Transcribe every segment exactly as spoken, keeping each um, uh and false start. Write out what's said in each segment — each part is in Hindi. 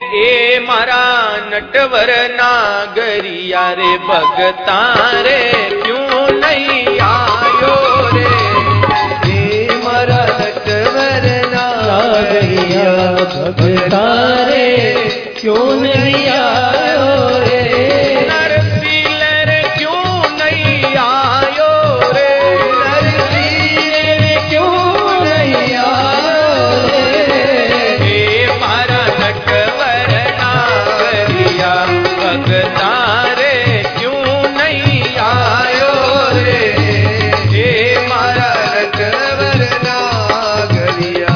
ए मारा नटवर नागरिया रे भगता रे क्यों नहीं आयो रे। ए मारा नटवर नागरिया भगता रे क्यों नहीं आयो रे। नरसील रे क्यों नहीं आयो रे। नरसील क्यों नहीं आयो रे। ए मारा नटवर नागरिया भगता रे क्यों नहीं आयो रे। ए मारा नटवर नागरिया।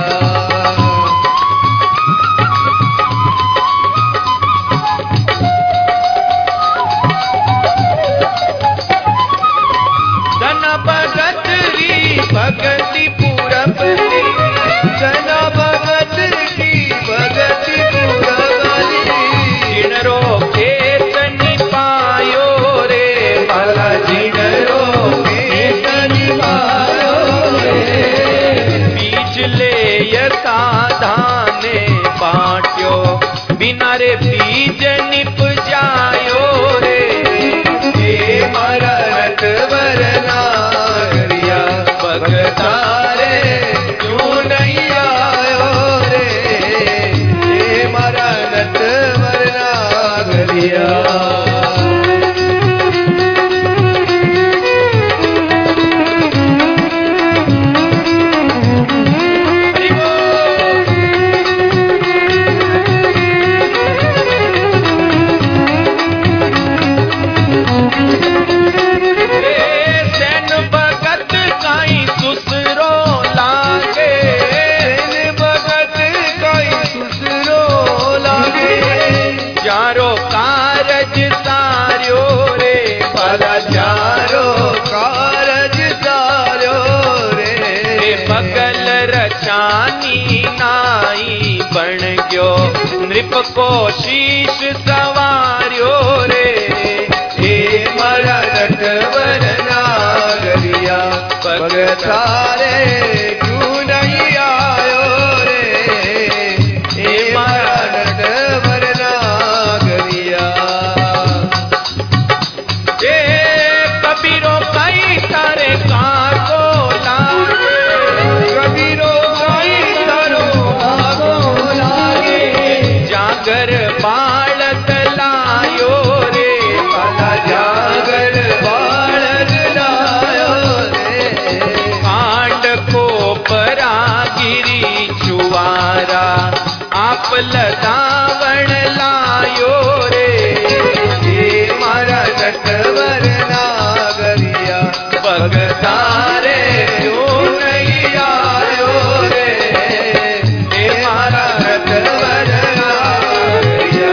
धन भगत री भगति पूरब रे। जन भगत की भगति पूरबली। जिन रो खेत निपायो रे बाला जिन रो खेत निभायो रे। बीज ले यथा धाने बाट्यो बिना रे बीज निप जायो रे। ए मारा नटवर नागरिया भगता रे क्यों नहीं आयो रे। ए मारा नटवर नागरिया। सेन भगत काई सुसरो लागे। सेन भगत काई सुसरो लागे। जारो कारज सार्यो रे भला जारो कारज सारो रे। बगल रचानी नाई बन गयो नृप को शीश सवार्यो रे। हे मारा नटवर नागरिया भगता रे क्यों नहीं आयो रे। हे मारा नटवर नागरिया। ए कबीरो कई तारे काको लागे। कबीरो काई तारो आगो लागे। जागर बालक लायो रे भला जागर बालक लायो रे। कांड को परागिरी चुवारा आप लदावण लायो रे। हे मारा नटवर नागरिया भगता रे क्यों नहीं आयो रे। हे मारा नटवर नागरिया।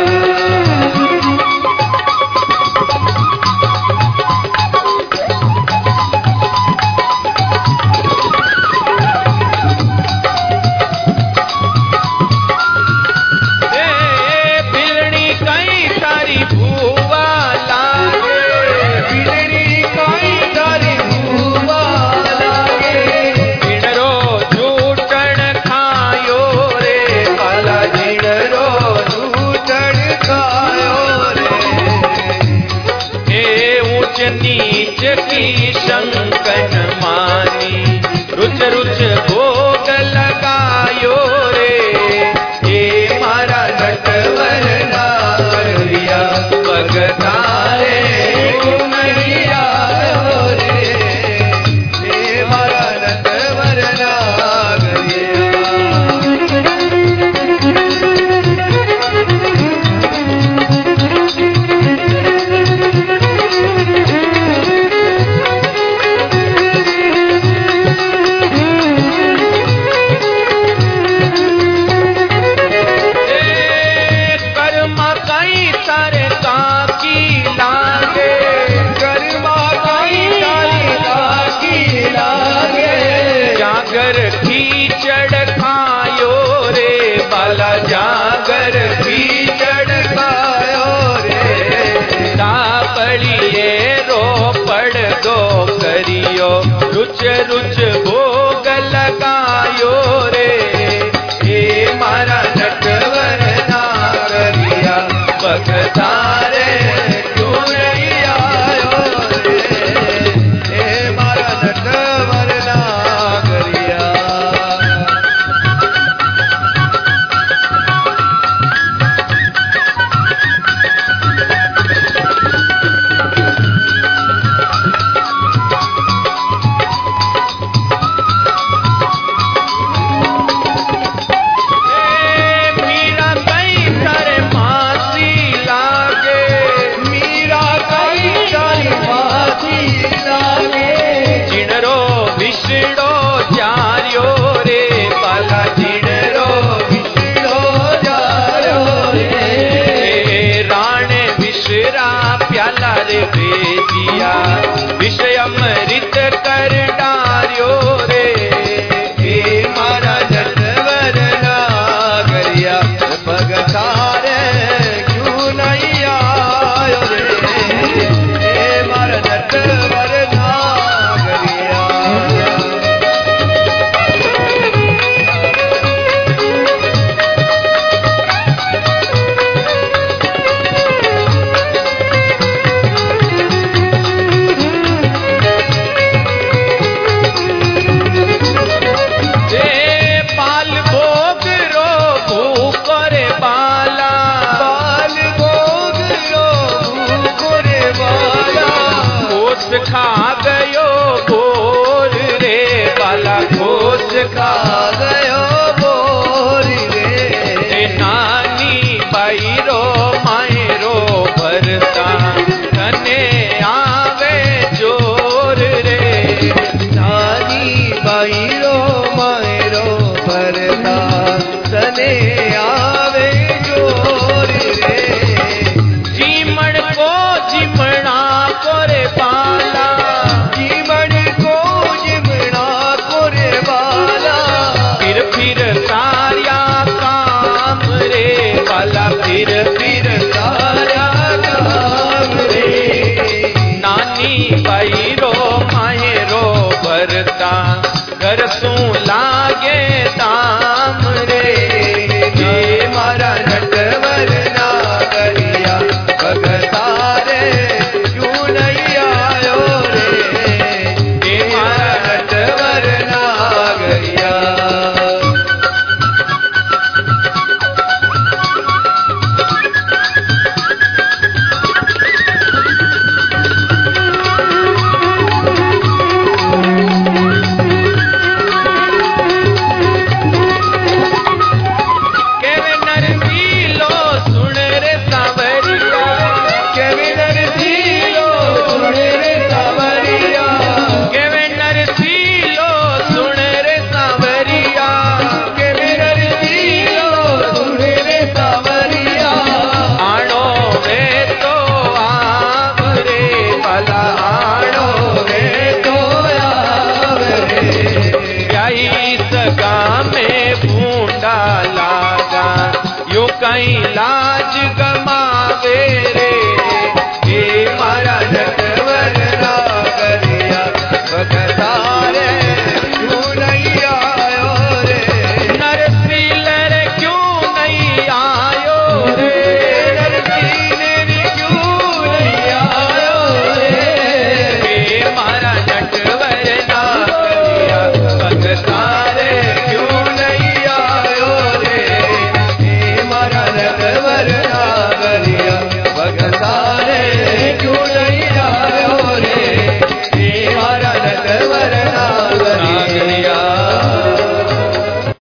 ए बिलनी कई तारी भूवा लागे। बिलनी काई तारी भूवा लागे। जिनरो झूठन खायो रे भला जिनरो झूठन खायो रे। ए ऊंच नीच की शंकन मानी रुच रुच भोग लगायो रे। हे मारा नटवर नागरिया भगता रे क्यों नहीं आयो रे। हे मारा नटवर नागरिया। भेजिया विषय अमृत कर डार्यो रे। हे मारा नटवर नागरिया भगतारे क्यों नहीं आयो रे। हे मारा नटवर नागरिया। खा गयो बोर रे बाला खोज खा गयो बोर रे। नानी बाईरो मायरो भरता तने आवे जोर रे। नानी बाईरो मायरो भरता तने आवे जोर रे। जीमण को जीमणा कोरे बाला जीवन को जिमना कोरे बाला। फिर फिर सारिया काम रे बाला फिर फिर सारा काम रे। नानी बाईरो मायरो भरता घर सू लागे दाम रे। हे मारा नटवर नागरिया भगतारे क्यों नहीं आयो रे। हे मारा नटवर नागरिया। केवे नरसीलो सुन रे सावरिया। केवे नरसीलो सुन रे सावरिया। केवे नरसीलो सुन रे सावरिया। केवे नरसीलो सुन रे सावरिया। आणो वे तो आव रे बाला आणो वे तो आव रे। ब्याई सगा में बूंदा लागा यूं कहीं लाज गमावे रे।